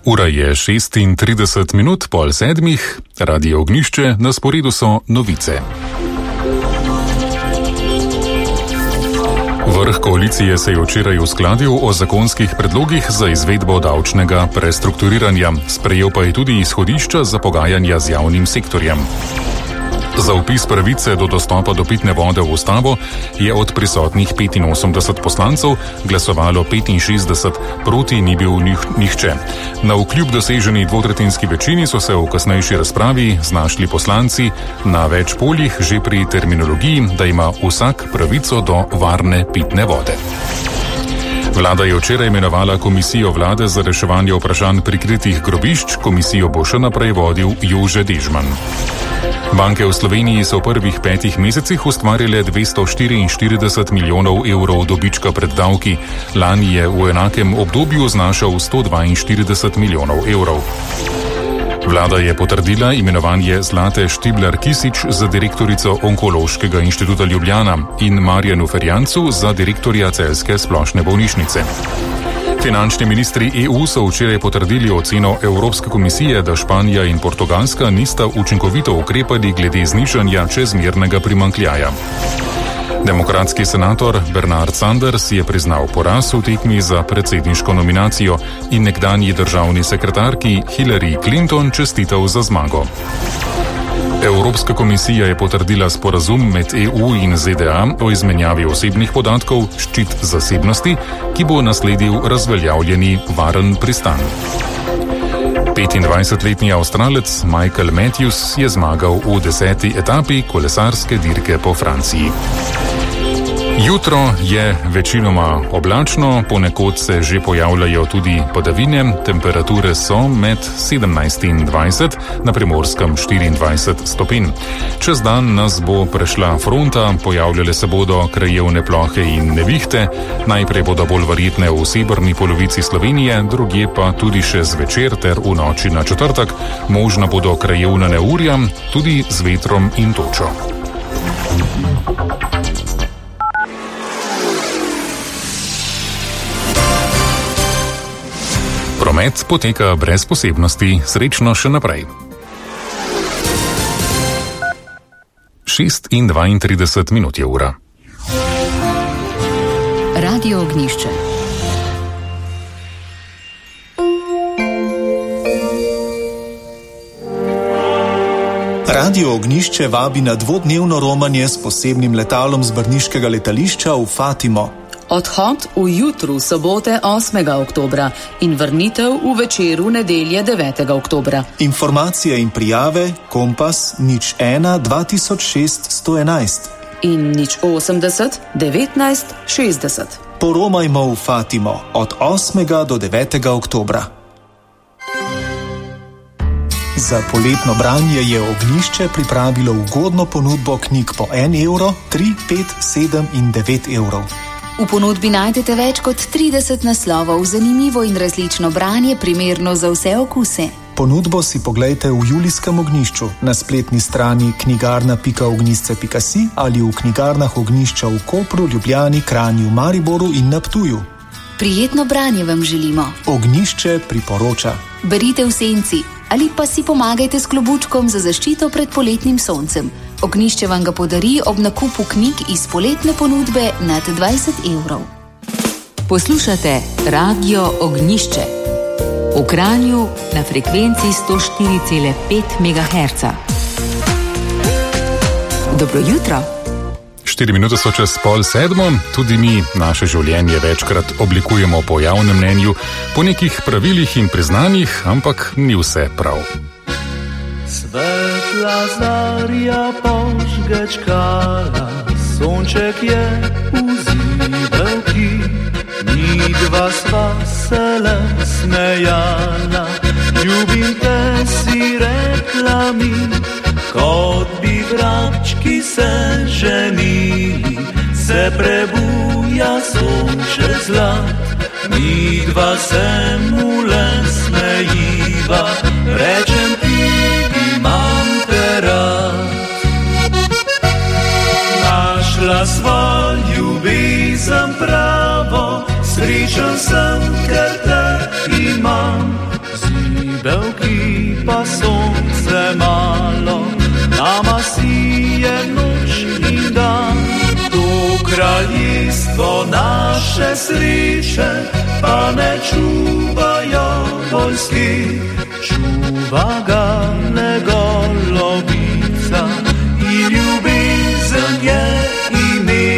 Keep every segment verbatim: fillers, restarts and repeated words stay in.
Ura je šestintrideset minut pol sedmih, Radio Ognjišče, na sporedu so novice. Vrh koalicije se je včeraj uskladil o zakonskih predlogih za izvedbo davčnega prestrukturiranja, sprejel pa je tudi izhodišča za pogajanja z javnim sektorjem. Za vpis pravice do dostopa do pitne vode v ustavo je od prisotnih petinosemdeset poslancev glasovalo petinšestdeset, proti ni bil nihče. Na vkljub doseženi dvotretjinski večini so se v kasnejši razpravi znašli poslanci na več poljih že pri terminologiji, da ima vsak pravico do varne pitne vode. Vlada je včeraj imenovala komisijo vlade za reševanje vprašanj prikritih grobišč, komisijo bo še naprej vodil Jože Dežman. Banke v Sloveniji so v prvih petih mesecih ustvarile dvesto štiriinštirideset milijonov evrov dobička pred davki, lani je v enakem obdobju znašal sto dvainštirideset milijonov evrov. Vlada je potrdila imenovanje Zlate Štiblar Kisič za direktorico Onkološkega inštituta Ljubljana in Marjanu Ferjancu za direktorja Celjske splošne bolnišnice. Finančni ministri E U so včeraj potrdili oceno Evropske komisije, da Španija in Portugalska nista učinkovito ukrepali glede znižanja čezmernega primanjkljaja. Demokratski senator Bernard Sanders je priznal poraz v tekmi za predsedniško nominacijo in nekdanji državni sekretarki Hillary Clinton čestital za zmago. Evropska komisija je potrdila sporazum med E U in Z D A o izmenjavi osebnih podatkov, ščit zasebnosti, ki bo nasledil razveljavljeni varen pristan. petindvajsetletni Avstralec Michael Matthews je zmagal v deseti etapi kolesarske dirke po Franciji. Jutro je večinoma oblačno, ponekod se že pojavljajo tudi padavine, temperature so med sedemnajst in dvajset, na Primorskem štiriindvajset stopinj. Čez dan nas bo prešla fronta, pojavljale se bodo krajevne plohe in nevihte, najprej bodo bolj verjetne v severni polovici Slovenije, drugje pa tudi še zvečer ter v noči na četrtek, možna bodo krajevna neurja, tudi z vetrom in točo. Promet poteka brez posebnosti, srečno še naprej. šest in dvaintrideset minut je ura. Radio Ognjišče. Radio Ognjišče vabi na dvodnevno romanje s posebnim letalom z brniškega letališča v Fatimo. Odhod v jutru sobote osmega oktobra in vrnitev v večeru nedelje devetega oktobra. Informacije in prijave Kompas nič ena dva tisoč šest sto enajst in nič osemdeset devetnajst šestdeset. Poromajmo v Fatimo od osmega do devetega oktobra. Za poletno branje je Ognjišče pripravilo ugodno ponudbo knjig po en evro, tri, pet, sedem in devet evrov. V ponudbi najdete več kot trideset naslovov, zanimivo in različno branje, primerno za vse okuse. Ponudbo si poglejte v julijskem Ognjišču, na spletni strani knjigarna pika ognjišče pika si ali v knjigarnah Ognjišča v Kopru, Ljubljani, Kranju, Mariboru in na Ptuju. Prijetno branje vam želimo. Ognjišče priporoča. Berite v senci ali pa si pomagajte s klobučkom za zaščito pred poletnim soncem. Ognjišče vam ga podari ob nakupu knjig iz poletne ponudbe nad dvajset evrov. Poslušate Radio Ognjišče. V Kranju na frekvenci sto štiri cela pet megaherca. Dobro jutro. Štiri minute so čez pol sedmo, tudi mi naše življenje večkrat oblikujemo po javnem mnenju, po nekih pravilih in priznanjih, ampak ni vse prav. Svetla zarja požgečkala, sonček je v zibelki, mi dva sva se le smejala, ljubim te si rekla mi, kot bi vrabčki se ženili, se prebuja sonček zlat, mi dva se mu le smejiva, rečem ti, imam te rad. Našla sva ljubezen pravo, srečen sem, ker te imam, z zibelki pa sonce malo, nama sije noč in dan. To kraljestvo naše sreče pa ne čuvajo vojski, čuva ga negolobica i ljubezen je ime.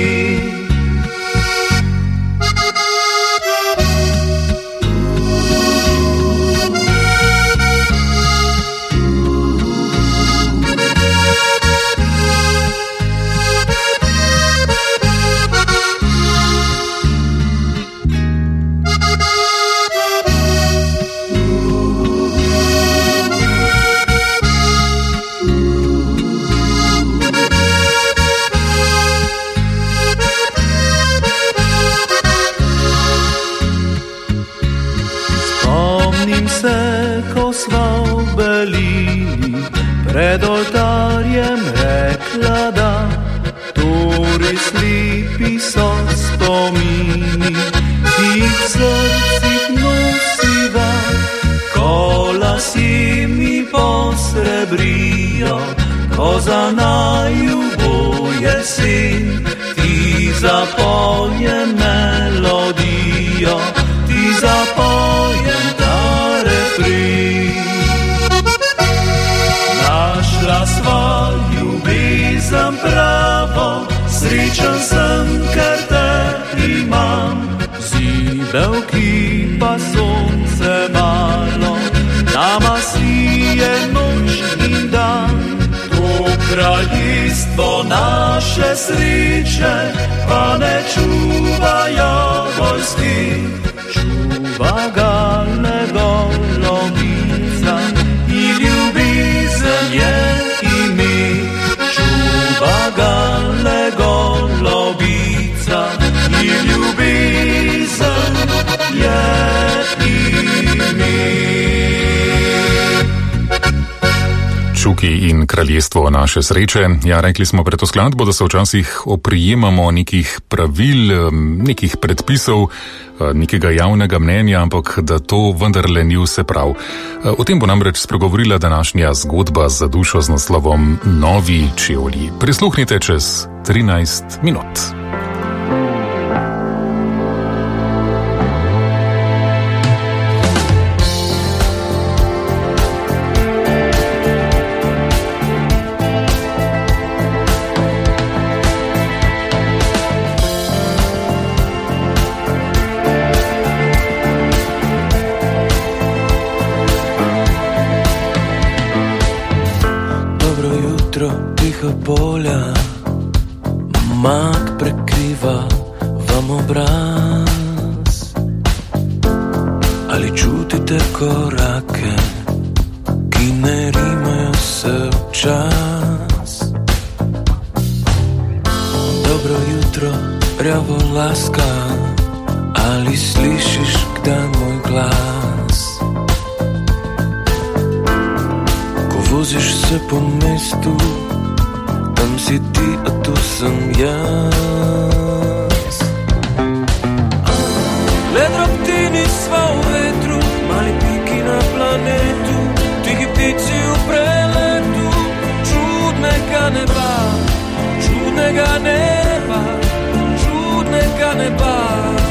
Pred oltarjem rekla da, tori slepi so spomini, ki jih v srcih nosiva, ko lasje mi posrebrijo, ko za naju bo jesen, ti zapojem melodijo, ti zapojem ta refren. Našla sva ljubezen pravo, srečen sem, ker te imam. Zibelki pa sonce malo, nama sije noč in dan. To kraljestvo naše sreče pa ne čuvajo vojski, čuva ga negolobica i ljubezen je ime. Čuva ga legolobica i ljubezen je ime. Čuki in kraljestvo naše sreče. Ja, rekli smo pred to skladbo, da se včasih oprijemamo nekih pravil, nekih predpisov, nekega javnega mnenja, ampak da to vendarle ni vse prav. O tem bo namreč spregovorila današnja zgodba za dušo z naslovom Novi čevlji. Prisluhnite čez trinajst minut. Polja, mak prekriva vam obraz. Ali čutite korake, ki ne rimajo se v čas? Dobro jutro, rjavo laska, ali slišiš kdaj moj glas? Ko voziš se po mestu, tam si ti, a tu sem jaz. Le drobtini sva v vetru, mali piki na planetu, tihi ptici v preletu, čudnega neba, čudnega neba, čudnega neba.